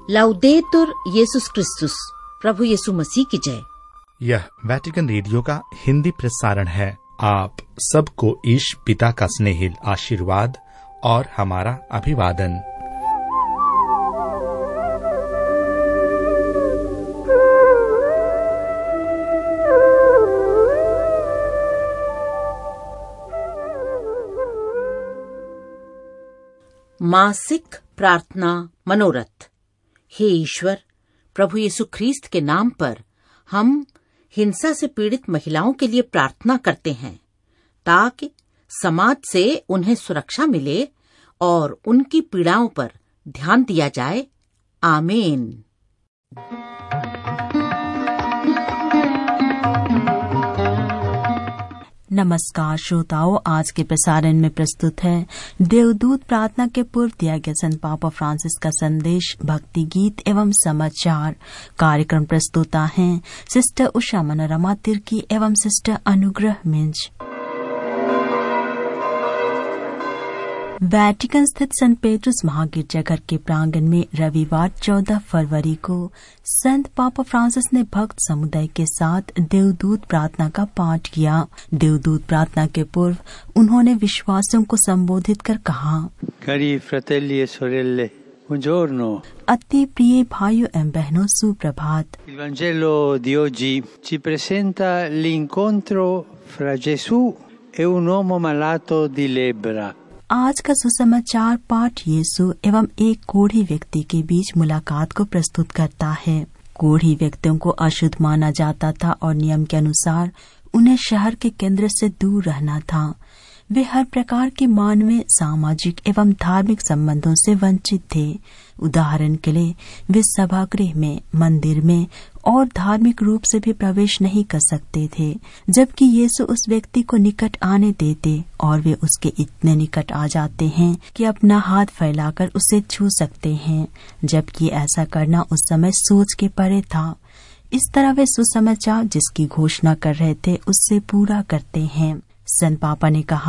लाउदेतुर येसुस क्रिस्तुस, प्रभु यीशु मसीह की जय। यह वेटिकन रेडियो का हिंदी प्रसारण है। आप सबको ईश पिता का स्नेहिल आशीर्वाद और हमारा अभिवादन। मासिक प्रार्थना मनोरथ। हे ईश्वर, प्रभु यीशु ख्रीस्त के नाम पर हम हिंसा से पीड़ित महिलाओं के लिए प्रार्थना करते हैं ताकि समाज से उन्हें सुरक्षा मिले और उनकी पीड़ाओं पर ध्यान दिया जाए। आमीन। नमस्कार श्रोताओं, आज के प्रसारण में प्रस्तुत है देवदूत प्रार्थना के पूर्व दिया गया संत पापा फ्रांसिस का संदेश, भक्ति गीत एवं समाचार। कार्यक्रम प्रस्तुता हैं सिस्टर उषा मनोरमा तिर्की एवं सिस्टर अनुग्रह मिंज। वेटिकन स्थित संत पेट्रुस महागिरजाघर के प्रांगण में रविवार 14 फरवरी को संत पापा फ्रांसिस ने भक्त समुदाय के साथ देवदूत प्रार्थना का पाठ किया। देवदूत प्रार्थना के पूर्व उन्होंने विश्वासियों को संबोधित कर कहा, Cari fratelli e sorelle, buongiorno. अति प्रिय भाइयों एवं बहनों, सुप्रभात। Il Vangelo di oggi ci presenta l'incontro fra Gesù e un uomo malato di lebbra. आज का सुसमाचार पाठ यीशु एवं एक कोढ़ी व्यक्ति के बीच मुलाकात को प्रस्तुत करता है। कोढ़ी व्यक्तियों को अशुद्ध माना जाता था और नियम के अनुसार उन्हें शहर के केंद्र से दूर रहना था। वे हर प्रकार के मानवीय, सामाजिक एवं धार्मिक संबंधों से वंचित थे। उदाहरण के लिए वे सभागृह में, मंदिर में और धार्मिक रूप से भी प्रवेश नहीं कर सकते थे, जबकि यीशु उस व्यक्ति को निकट आने देते और वे उसके इतने निकट आ जाते हैं कि अपना हाथ फैलाकर उसे छू सकते हैं, जबकि ऐसा करना उस समय सोच के परे था। इस तरह वे सुसमाचार जिसकी घोषणा कर रहे थे उससे पूरा करते हैं। संत पापा ने कहा,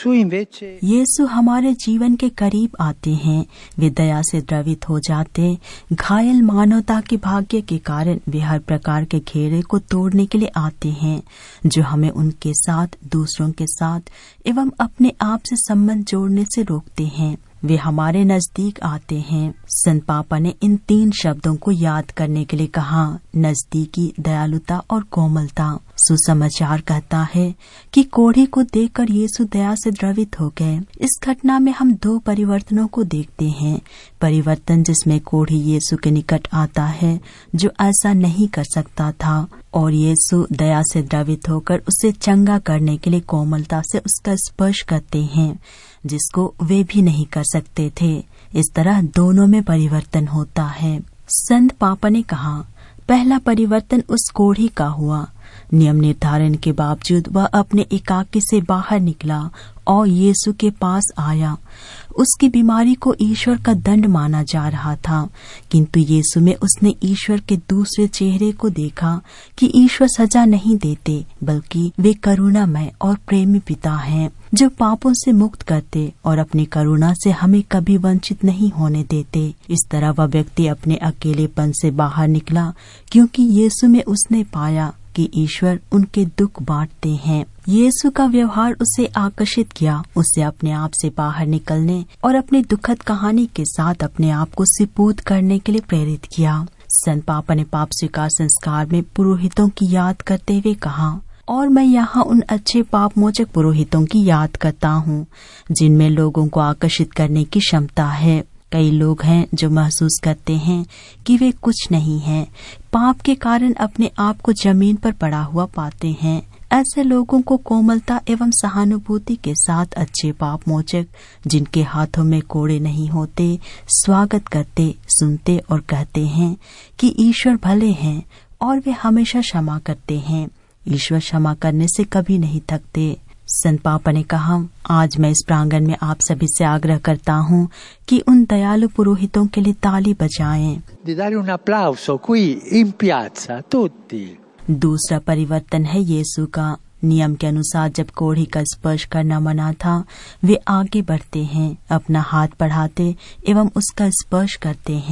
यीशु हमारे जीवन के करीब आते हैं। वे दया से द्रवित हो जाते। घायल मानवता के भाग्य के कारण वे हर प्रकार के घेरे को तोड़ने के लिए आते हैं जो हमें उनके साथ, दूसरों के साथ एवं अपने आप से संबंध जोड़ने से रोकते हैं। वे हमारे नजदीक आते हैं। संत पापा ने इन 3 शब्दों को याद करने के लिए कहा, नजदीकी, दयालुता और कोमलता। सुसमाचार कहता है कि कोढ़ी को देखकर यीशु दया से द्रवित हो गए। इस घटना में हम 2 परिवर्तनों को देखते हैं। परिवर्तन जिसमें कोढ़ी यीशु के निकट आता है जो ऐसा नहीं कर सकता था, और यीशु दया से द्रवित होकर उसे चंगा करने के लिए कोमलता से उसका स्पर्श करते हैं जिसको वे भी नहीं कर सकते थे। इस तरह दोनों में परिवर्तन होता है। संत पापा ने कहा, पहला परिवर्तन उस कोढ़ी का हुआ। नियम निर्धारण के बावजूद वह अपने एकाकी से बाहर निकला और यीशु के पास आया। उसकी बीमारी को ईश्वर का दंड माना जा रहा था, किंतु यीशु में उसने ईश्वर के दूसरे चेहरे को देखा कि ईश्वर सजा नहीं देते, बल्कि वे करुणामय और प्रेमी पिता हैं जो पापों से मुक्त करते और अपनी करुणा से हमें कभी वंचित नहीं होने देते। इस तरह वह व्यक्ति अपने अकेलेपन से बाहर निकला, क्योंकि यीशु में उसने पाया कि ईश्वर उनके दुख बांटते हैं। यीशु का व्यवहार उसे आकर्षित किया, उसे अपने आप से बाहर निकलने और अपनी दुखद कहानी के साथ अपने आप को सुपुर्द करने के लिए प्रेरित किया। संत पापा ने पाप स्वीकार संस्कार में पुरोहितों की याद करते हुए कहा, और मैं यहाँ उन अच्छे पाप मोचक पुरोहितों की याद करता हूँ जिनमें लोगों को आकर्षित करने की क्षमता है। कई लोग हैं जो महसूस करते हैं कि वे कुछ नहीं हैं, पाप के कारण अपने आप को जमीन पर पड़ा हुआ पाते हैं। ऐसे लोगों को कोमलता एवं सहानुभूति के साथ अच्छे पाप मोचक जिनके हाथों में कोड़े नहीं होते स्वागत करते, सुनते और कहते हैं कि ईश्वर भले हैं और वे हमेशा क्षमा करते हैं। ईश्वर क्षमा करने से कभी नहीं थकते। संत पापा ने कहा, आज मैं इस प्रांगण में आप सभी से आग्रह करता हूँ कि उन दयालु पुरोहितों के लिए ताली बजाएं। Di dare un applauso qui in piazza tutti. दूसरा परिवर्तन है यीशु का। नियम के अनुसार जब कोढ़ी का स्पर्श करना मना था, वे आगे बढ़ते हैं, अपना हाथ बढ़ाते एवं उसका स्पर्श करते हैं।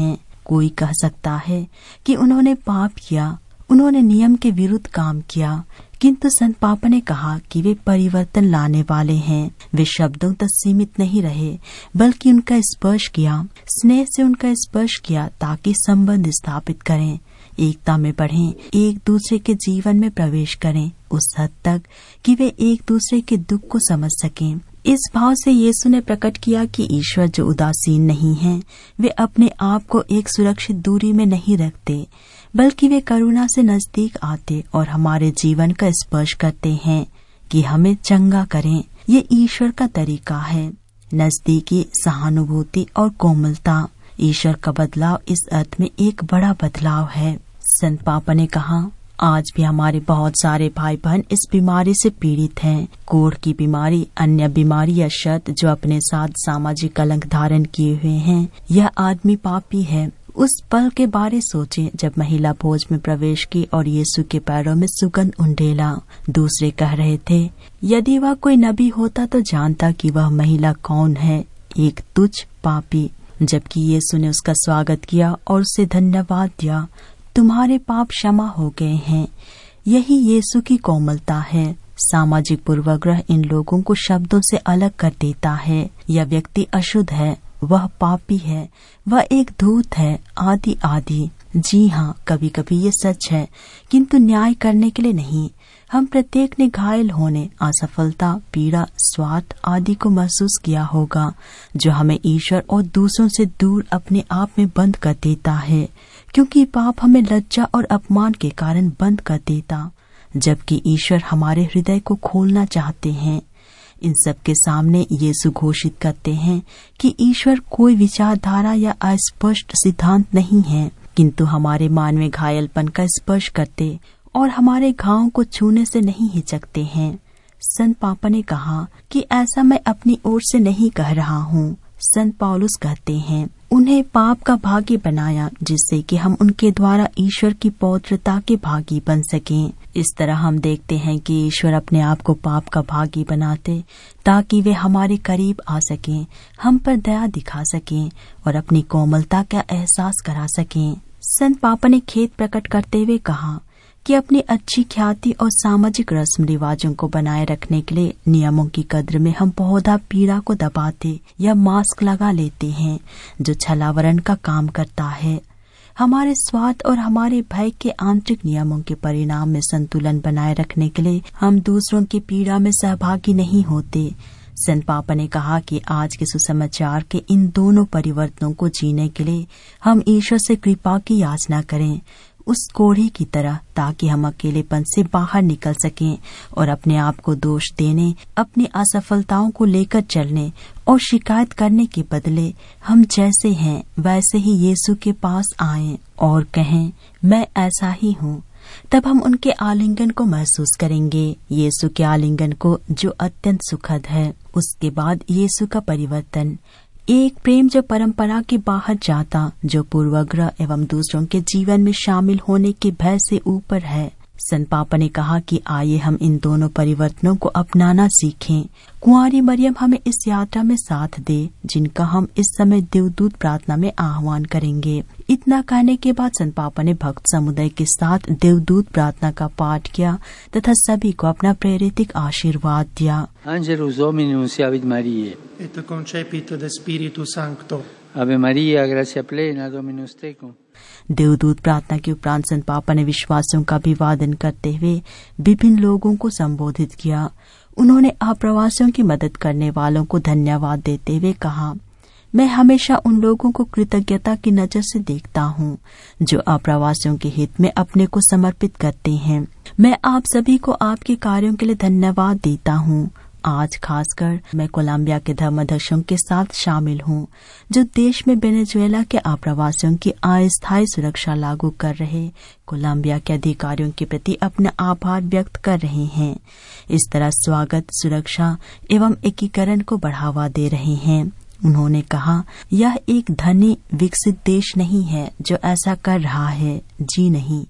कोई कह सकता है कि उन्होंने पाप किया, उन्होंने नियम के विरुद्ध काम किया, किंतु संत पापा ने कहा कि वे परिवर्तन लाने वाले हैं। वे शब्दों तक सीमित नहीं रहे, बल्कि उनका स्पर्श किया, स्नेह से उनका स्पर्श किया, ताकि संबंध स्थापित करें, एकता में बढ़ें, एक दूसरे के जीवन में प्रवेश करें, उस हद तक कि वे एक दूसरे के दुख को समझ सकें। इस भाव से यीशु ने प्रकट किया कि ईश्वर जो उदासीन नहीं हैं, वे अपने आप को एक सुरक्षित दूरी में नहीं रखते, बल्कि वे करुणा से नजदीक आते और हमारे जीवन का स्पर्श करते हैं कि हमें चंगा करें। ये ईश्वर का तरीका है, नजदीकी, सहानुभूति और कोमलता। ईश्वर का बदलाव इस अर्थ में एक बड़ा बदलाव है। संत पापा ने कहा, आज भी हमारे बहुत सारे भाई बहन इस बीमारी से पीड़ित हैं। कोढ़ की बीमारी, अन्य बीमारी या शर्त जो अपने साथ सामाजिक कलंक धारण किए हुए हैं। यह आदमी पापी है। उस पल के बारे सोचें जब महिला भोज में प्रवेश की और यीशु के पैरों में सुगंध उंडेला। दूसरे कह रहे थे, यदि वह कोई नबी होता तो जानता कि वह महिला कौन है, एक तुच्छ पापी। जबकि यीशु ने उसका स्वागत किया और उसे धन्यवाद दिया, तुम्हारे पाप क्षमा हो गए हैं। यही यीशु की कोमलता है। सामाजिक पूर्वाग्रह इन लोगों को शब्दों से अलग कर देता है। यह व्यक्ति अशुद्ध है, वह पापी है, वह एक धूर्त है, आदि आदि। जी हाँ, कभी कभी ये सच है, किंतु न्याय करने के लिए नहीं। हम प्रत्येक ने घायल होने, असफलता, पीड़ा, स्वार्थ आदि को महसूस किया होगा, जो हमें ईश्वर और दूसरों से दूर अपने आप में बंद कर देता है, क्योंकि पाप हमें लज्जा और अपमान के कारण बंद कर देता, जबकि ईश्वर हमारे हृदय को खोलना चाहते हैं। इन सब के सामने यीशु घोषित करते हैं कि ईश्वर कोई विचारधारा या अस्पष्ट सिद्धांत नहीं है, किंतु हमारे मानवीय घायलपन का स्पर्श करते और हमारे घावों को छूने से नहीं हिचकते हैं। संत पापा ने कहा कि ऐसा मैं अपनी ओर से नहीं कह रहा हूँ। संत पौलुस कहते हैं, उन्हें पाप का भागी बनाया, जिससे कि हम उनके द्वारा ईश्वर की पौत्रता के भागी बन सकें। इस तरह हम देखते हैं कि ईश्वर अपने आप को पाप का भागी बनाते, ताकि वे हमारे करीब आ सकें, हम पर दया दिखा सकें और अपनी कोमलता का एहसास करा सकें। संत पापा ने खेद प्रकट करते हुए कहा कि अपनी अच्छी ख्याति और सामाजिक रस्म रिवाजों को बनाए रखने के लिए नियमों की कद्र में हम बहुधा पीड़ा को दबाते या मास्क लगा लेते हैं, जो छलावरण का काम करता है। हमारे स्वार्थ और हमारे भय के आंतरिक नियमों के परिणाम में संतुलन बनाए रखने के लिए हम दूसरों की पीड़ा में सहभागी नहीं होते। संत पापा ने कहा कि आज के सुसमाचार के इन दोनों परिवर्तनों को जीने के लिए हम ईश्वर से कृपा की याचना करें, उस कोढ़ी की तरह, ताकि हम अकेलेपन से बाहर निकल सकें और अपने आप को दोष देने, अपनी असफलताओं को लेकर चलने और शिकायत करने के बदले हम जैसे हैं वैसे ही यीशु के पास आएं और कहें, मैं ऐसा ही हूँ। तब हम उनके आलिंगन को महसूस करेंगे, यीशु के आलिंगन को, जो अत्यंत सुखद है। उसके बाद यीशु का परिवर्तन, एक प्रेम जो परंपरा के बाहर जाता, जो पूर्वाग्रह एवं दूसरों के जीवन में शामिल होने के भय से ऊपर है। संत पापा ने कहा कि आइए हम इन दोनों परिवर्तनों को अपनाना सीखें। कुंवारी मरियम हमें इस यात्रा में साथ दे, जिनका हम इस समय देवदूत प्रार्थना में आह्वान करेंगे। इतना कहने के बाद संत पापा ने भक्त समुदाय के साथ देवदूत प्रार्थना का पाठ किया तथा सभी को अपना प्रेरितिक आशीर्वाद दिया। Angelus Dominum siavit Mariae, et concepit de Spiritu Sancto. Ave Maria, gratia plena, Dominus tecum. देवदूत प्रार्थना के उपरांत संत पापा ने विश्वासियों का अभिवादन करते हुए विभिन्न लोगों को संबोधित किया। उन्होंने अप्रवासियों की मदद करने वालों को धन्यवाद देते हुए कहा, मैं हमेशा उन लोगों को कृतज्ञता की नजर से देखता हूँ, जो अप्रवासियों के हित में अपने को समर्पित करते हैं। मैं आप सभी को आपके कार्यों के लिए धन्यवाद देता हूँ। आज खासकर मैं कोलंबिया के धर्माध्यक्षों के साथ शामिल हूँ, जो देश में वेनेजुएला के अप्रवासियों की अस्थायी सुरक्षा लागू कर रहे कोलंबिया के अधिकारियों के प्रति अपना आभार व्यक्त कर रहे हैं। इस तरह स्वागत, सुरक्षा एवं एकीकरण को बढ़ावा दे रहे हैं। उन्होंने कहा, यह एक धनी विकसित देश नहीं है जो ऐसा कर रहा है, जी नहीं,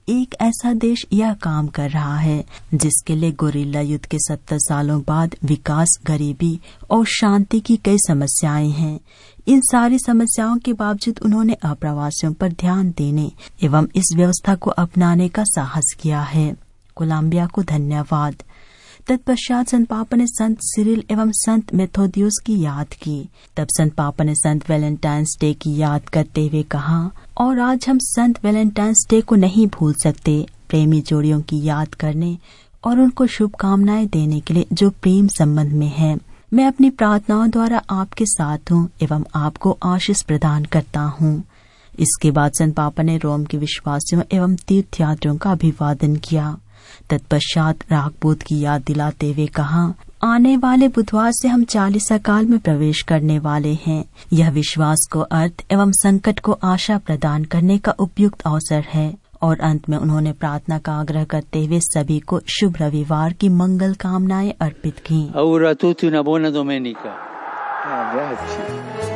एक ऐसा देश यह काम कर रहा है जिसके लिए गोरिल्ला युद्ध के 70 सालों बाद विकास, गरीबी और शांति की कई समस्याएं हैं। इन सारी समस्याओं के बावजूद उन्होंने अप्रवासियों पर ध्यान देने एवं इस व्यवस्था को अपनाने का साहस किया है। कोलंबिया को धन्यवाद। तत्पश्चात संत पापा ने संत सिरिल एवं संत मेथोदियुस की याद की। तब संत पापा ने संत वैलेंटाइंस डे की याद करते हुए कहा, और आज हम संत वैलेंटाइंस डे को नहीं भूल सकते, प्रेमी जोड़ियों की याद करने और उनको शुभकामनाएं देने के लिए जो प्रेम संबंध में है। मैं अपनी प्रार्थनाओं द्वारा आपके साथ हूँ एवं आपको आशीष प्रदान करता हूँ। इसके बाद संत पापा ने रोम के विश्वासियों एवं तीर्थयात्रियों का अभिवादन किया। तत्पश्चात रागबोध की याद दिलाते हुए कहा, आने वाले बुधवार से हम 40 काल में प्रवेश करने वाले हैं। यह विश्वास को अर्थ एवं संकट को आशा प्रदान करने का उपयुक्त अवसर है। और अंत में उन्होंने प्रार्थना का आग्रह करते हुए सभी को शुभ रविवार की मंगल कामनाएं अर्पित की। Auguro a tutti una buona domenica. Grazie.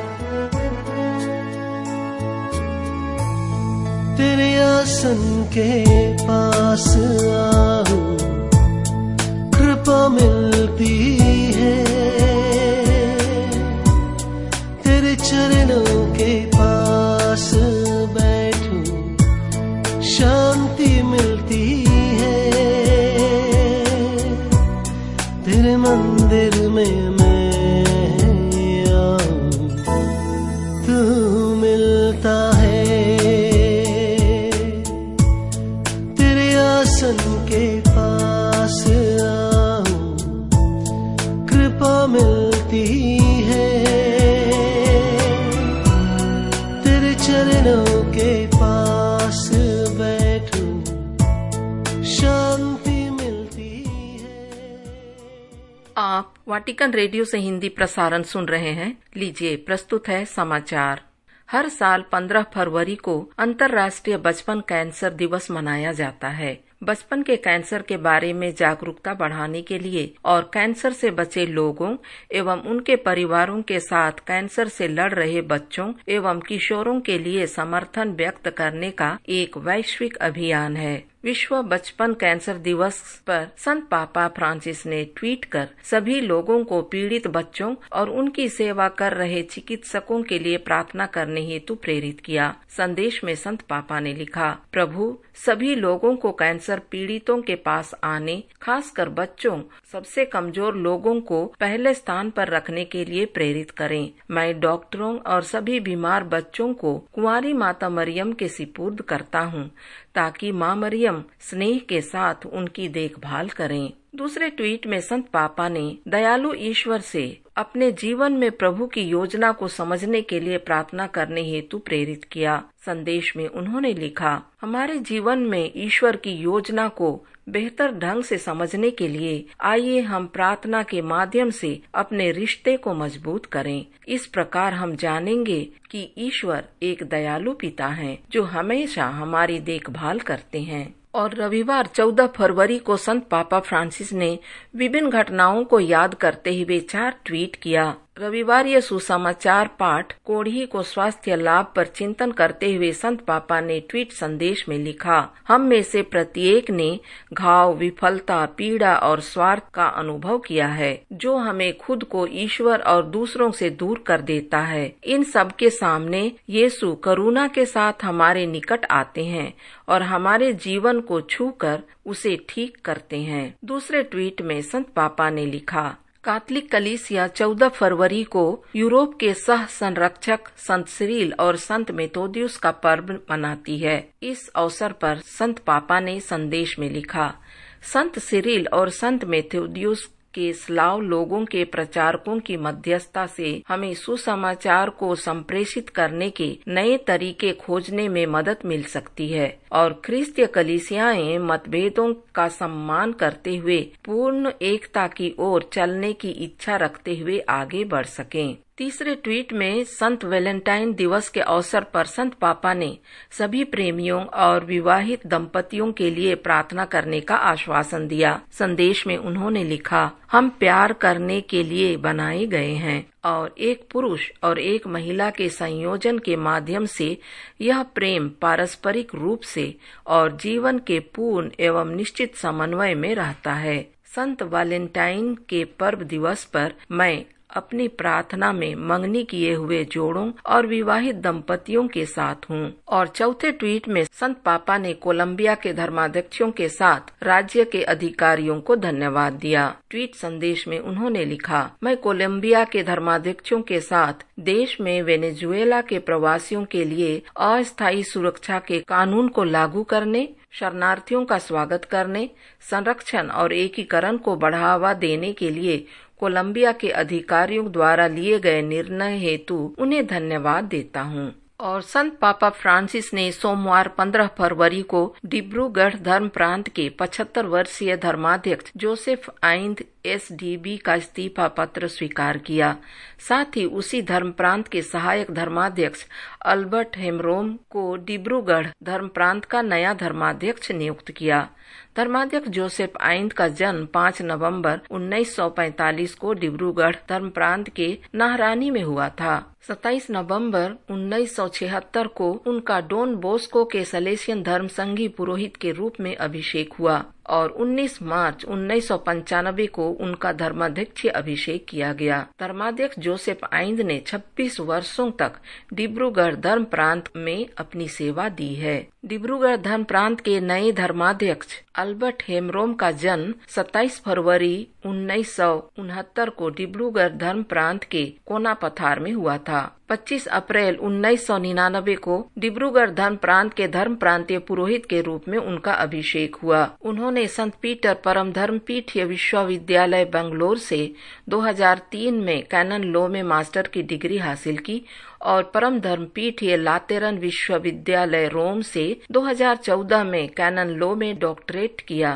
तेरे आसन के पास आऊं, कृपा मिलती है। तेरे चरणों के पास बैठूं, शांति मिलती है। तेरे मंदिर में मैं आऊं, तू मिलता है। के पास आऊं, कृपा मिलती है। तेरे चरणों के पास बैठूं, शांति मिलती है। आप वाटिकन रेडियो से हिंदी प्रसारण सुन रहे हैं। लीजिए, प्रस्तुत है समाचार। हर साल 15 फरवरी को अंतर्राष्ट्रीय बचपन कैंसर दिवस मनाया जाता है। बचपन के कैंसर के बारे में जागरूकता बढ़ाने के लिए और कैंसर से बचे लोगों एवं उनके परिवारों के साथ कैंसर से लड़ रहे बच्चों एवं किशोरों के लिए समर्थन व्यक्त करने का एक वैश्विक अभियान है। विश्व बचपन कैंसर दिवस पर संत पापा फ्रांसिस ने ट्वीट कर सभी लोगों को पीड़ित बच्चों और उनकी सेवा कर रहे चिकित्सकों के लिए प्रार्थना करने हेतु प्रेरित किया। संदेश में संत पापा ने लिखा, प्रभु सभी लोगों को कैंसर पीड़ितों के पास आने, खासकर बच्चों, सबसे कमजोर लोगों को पहले स्थान पर रखने के लिए प्रेरित करें। मैं डॉक्टरों और सभी बीमार बच्चों को कुंवारी माता मरियम के सिपुर्द करता हूँ, ताकि माँ मरियम स्नेह के साथ उनकी देखभाल करें। दूसरे ट्वीट में संत पापा ने दयालु ईश्वर से अपने जीवन में प्रभु की योजना को समझने के लिए प्रार्थना करने हेतु प्रेरित किया। संदेश में उन्होंने लिखा, हमारे जीवन में ईश्वर की योजना को बेहतर ढंग से समझने के लिए आइए हम प्रार्थना के माध्यम से अपने रिश्ते को मजबूत करें। इस प्रकार हम जानेंगे कि ईश्वर एक दयालु पिता है जो हमेशा हमारी देखभाल करते हैं। और रविवार 14 फरवरी को संत पापा फ्रांसिस ने विभिन्न घटनाओं को याद करते हुए 4 ट्वीट किया। रविवार ये सुसमाचार पाठ कोढ़ी को स्वास्थ्य लाभ पर चिंतन करते हुए संत पापा ने ट्वीट संदेश में लिखा, हम में से प्रत्येक ने घाव, विफलता, पीड़ा और स्वार्थ का अनुभव किया है, जो हमें खुद को ईश्वर और दूसरों से दूर कर देता है। इन सब के सामने यीशु करुणा के साथ हमारे निकट आते हैं और हमारे जीवन को छूकर उसे ठीक करते हैं। दूसरे ट्वीट में संत पापा ने लिखा, कैथोलिक कलीसिया 14 फरवरी को यूरोप के सह संरक्षक संत सिरिल और संत मेथोदियुस का पर्व मनाती है। इस अवसर पर संत पापा ने संदेश में लिखा, संत सिरिल और संत मेथोदियुस के स्लाव लोगों के प्रचारकों की मध्यस्थता से हमें सुसमाचार को संप्रेषित करने के नए तरीके खोजने में मदद मिल सकती है और ख्रिस्तीय कलीसियाएं मतभेदों का सम्मान करते हुए पूर्ण एकता की ओर चलने की इच्छा रखते हुए आगे बढ़ सकें। तीसरे ट्वीट में संत वैलेंटाइन दिवस के अवसर पर संत पापा ने सभी प्रेमियों और विवाहित दंपतियों के लिए प्रार्थना करने का आश्वासन दिया। संदेश में उन्होंने लिखा, हम प्यार करने के लिए बनाए गए हैं और एक पुरुष और एक महिला के संयोजन के माध्यम से यह प्रेम पारस्परिक रूप से और जीवन के पूर्ण एवं निश्चित समन्वय में रहता है। संत वैलेंटाइन के पर्व दिवस पर मैं अपनी प्रार्थना में मंगनी किए हुए जोड़ों और विवाहित दंपतियों के साथ हूँ। और चौथे ट्वीट में संत पापा ने कोलंबिया के धर्माध्यक्षों के साथ राज्य के अधिकारियों को धन्यवाद दिया। ट्वीट संदेश में उन्होंने लिखा, मैं कोलंबिया के धर्माध्यक्षों के साथ देश में वेनेजुएला के प्रवासियों के लिए अस्थायी सुरक्षा के कानून को लागू करने, शरणार्थियों का स्वागत करने, संरक्षण और एकीकरण को बढ़ावा देने के लिए कोलंबिया के अधिकारियों द्वारा लिए गए निर्णय हेतु उन्हें धन्यवाद देता हूँ। और संत पापा फ्रांसिस ने सोमवार 15 फरवरी को डिब्रूगढ़ धर्म प्रांत के 75 वर्षीय धर्माध्यक्ष जोसेफ आइंद SDB का इस्तीफा पत्र स्वीकार किया। साथ ही उसी धर्म प्रांत के सहायक धर्माध्यक्ष अल्बर्ट हेमरोम को डिब्रूगढ़ धर्म प्रांत का नया धर्माध्यक्ष नियुक्त किया। धर्माध्यक्ष जोसेफ आइंद का जन्म 5 नवंबर 1945 को डिब्रूगढ़ धर्म प्रांत के नाहरानी में हुआ था। 27 नवंबर 1976 को उनका डॉन बोस्को के सलेसियन धर्म संघी पुरोहित के रूप में अभिषेक हुआ और 19 मार्च 1995 को उनका धर्माध्यक्ष अभिषेक किया गया। धर्माध्यक्ष जोसेफ आइंद ने 26 वर्षों तक डिब्रूगढ़ धर्म प्रांत में अपनी सेवा दी है। डिब्रूगढ़ धर्म प्रांत के नए धर्माध्यक्ष अल्बर्ट हेमरोम का जन्म 27 फरवरी 1969 को डिब्रूगढ़ धर्म प्रांत के कोना पथार में हुआ था। 25 अप्रैल 1999 को डिब्रूगढ़ धर्म प्रांत के धर्म प्रांतीय पुरोहित के रूप में उनका अभिषेक हुआ। उन्होंने संत पीटर परम धर्म पीठीय विश्वविद्यालय बेंगलोर से 2003 में कैनन लॉ में मास्टर की डिग्री हासिल की और परम धर्म पीठीय लातेरन विश्वविद्यालय रोम से 2014 में कैनन लॉ में डॉक्टरेट किया।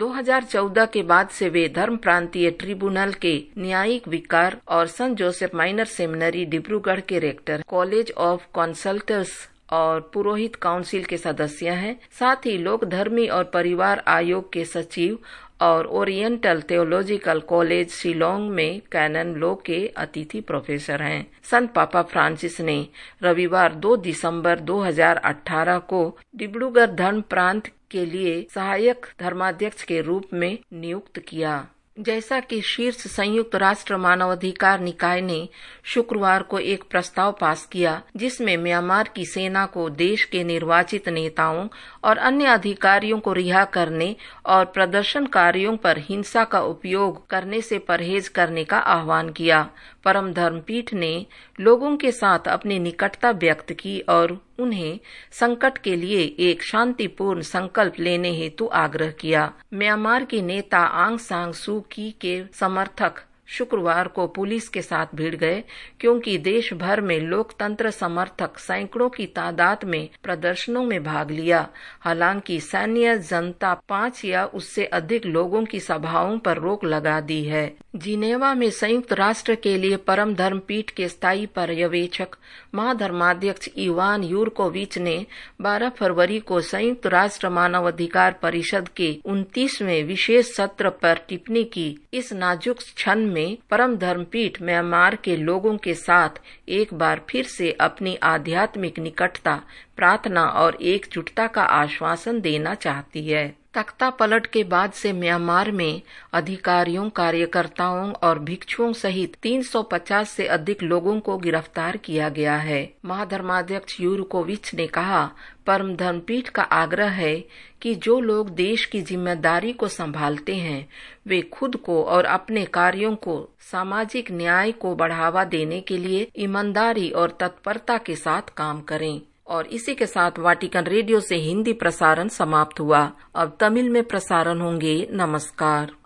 2014 के बाद से वे धर्म प्रांतीय ट्रिब्यूनल के न्यायिक विकार और संत जोसेफ माइनर सेमिनरी डिब्रूगढ़ के रेक्टर, कॉलेज ऑफ कंसल्टर्स और पुरोहित काउंसिल के सदस्य हैं। साथ ही लोक धर्मी और परिवार आयोग के सचिव और ओरिएंटल थियोलॉजिकल कॉलेज शिलोंग में कैनन लॉ के अतिथि प्रोफेसर हैं। संत पापा फ्रांसिस ने रविवार 2 दिसंबर 2018 को डिब्रूगढ़ धर्म प्रांत के लिए सहायक धर्माध्यक्ष के रूप में नियुक्त किया। जैसा कि शीर्ष संयुक्त राष्ट्र मानवाधिकार निकाय ने शुक्रवार को एक प्रस्ताव पास किया, जिसमें म्यांमार की सेना को देश के निर्वाचित नेताओं और अन्य अधिकारियों को रिहा करने और प्रदर्शनकारियों पर हिंसा का उपयोग करने से परहेज करने का आह्वान किया। परम धर्मपीठ ने लोगों के साथ अपनी निकटता व्यक्त की और उन्हें संकट के लिए एक शांतिपूर्ण संकल्प लेने हेतु आग्रह किया। म्यांमार की नेता आंग सान सू की के समर्थक शुक्रवार को पुलिस के साथ भिड़ गए, क्योंकि देश भर में लोकतंत्र समर्थक सैकड़ों की तादाद में प्रदर्शनों में भाग लिया। हालांकि सैन्य जनता 5 या उससे अधिक लोगों की सभाओं पर रोक लगा दी है। जिनेवा में संयुक्त राष्ट्र के लिए परम धर्म पीठ के स्थायी पर्यवेक्षक महाधर्माध्यक्ष इवान यूरकोविच ने 12 फरवरी को संयुक्त राष्ट्र मानवाधिकार परिषद के 29वें विशेष सत्र पर टिप्पणी की। इस नाजुक क्षण में परम धर्मपीठ म्यांमार के लोगों के साथ एक बार फिर से अपनी आध्यात्मिक निकटता, प्रार्थना और एकजुटता का आश्वासन देना चाहती है। तख्ता पलट के बाद से म्यांमार में अधिकारियों, कार्यकर्ताओं और भिक्षुओं सहित 350 से अधिक लोगों को गिरफ्तार किया गया है। महाधर्माध्यक्ष यूरकोविच ने कहा, परम धर्मपीठ का आग्रह है कि जो लोग देश की जिम्मेदारी को संभालते हैं, वे खुद को और अपने कार्यों को सामाजिक न्याय को बढ़ावा देने के लिए ईमानदारी और तत्परता के साथ काम करें। और इसी के साथ वाटिकन रेडियो से हिंदी प्रसारण समाप्त हुआ। अब तमिल में प्रसारण होंगे। नमस्कार।